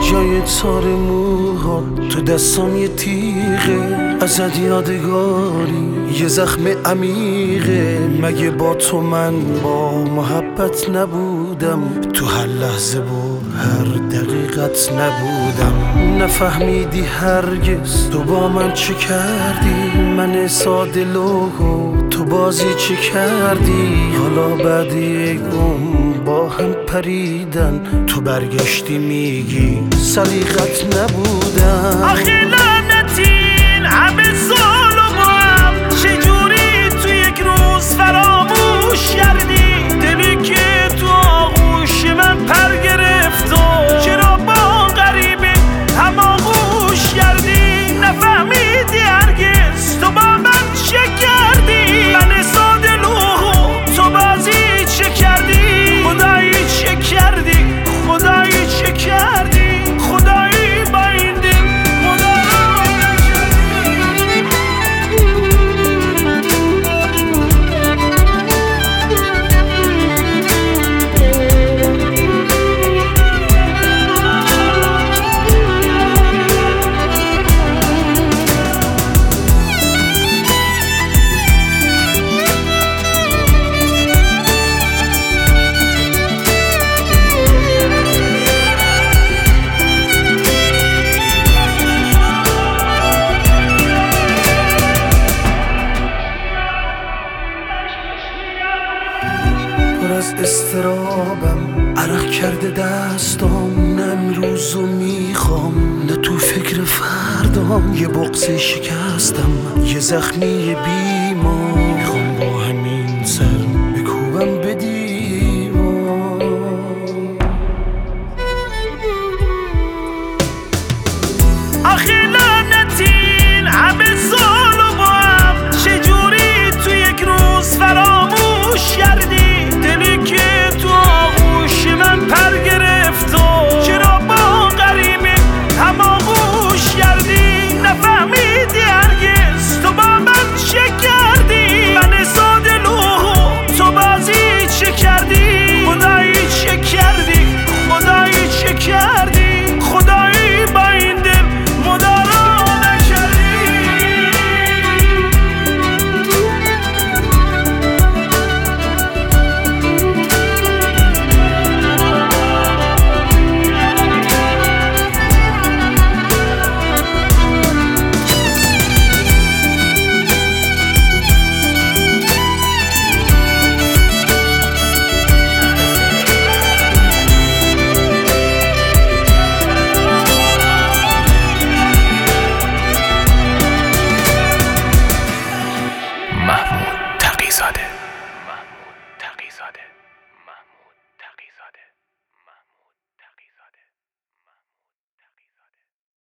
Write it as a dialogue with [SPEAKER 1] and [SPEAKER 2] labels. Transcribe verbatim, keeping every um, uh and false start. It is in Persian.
[SPEAKER 1] جای تار موها تو دستام یه تیغه، ازت یادگاری یه زخم عمیقه. مگه با تو من با محبت نبودم؟ تو هر لحظه و هر دقیقت نبودم. نفهمیدی هرگز تو با من چه کردی، من ساده لوحو تو بازی چه کردی. حالا بعد یک عمر با هم پریدن تو برگشتی میگی سلیقت نبودم.
[SPEAKER 2] آخه لعنتین همه سال و با هم چجوری تو یک روز فراموش کردی؟ دلی که تو آغوش من پر گرفت و چرا با غریبه هم آغوش کردی؟ نفهمیدی هرگز تو با من چه کردی؟ من ساده لوحو تو بازی چه کردی؟ خدایی چه کردی؟ خدایی چه کردی؟ خدایی با این دل
[SPEAKER 1] از استرابم عرق کرده دستام. نه امروزو میخوام نه تو فکر فردام. یه بغض شکستم یه زخمی بیمار، میخوام با همین سر بکوبم به دیوار.
[SPEAKER 2] آخه لعنتین همه سال و با هم چجوری تو یک روز فراموش کردی؟ دلی که تو آغوش من پر گرفت و چرا با غریبه هم آغوش کردی؟ نفهمیدی هرگز تو با من چه کردی؟ من ساده لوحو تو بازی چه کردی؟ خدایی چه کردی؟ خدایی چه کردی؟ خدایی با این دل مدارا نکردی.
[SPEAKER 3] محمود تقی‌زاده.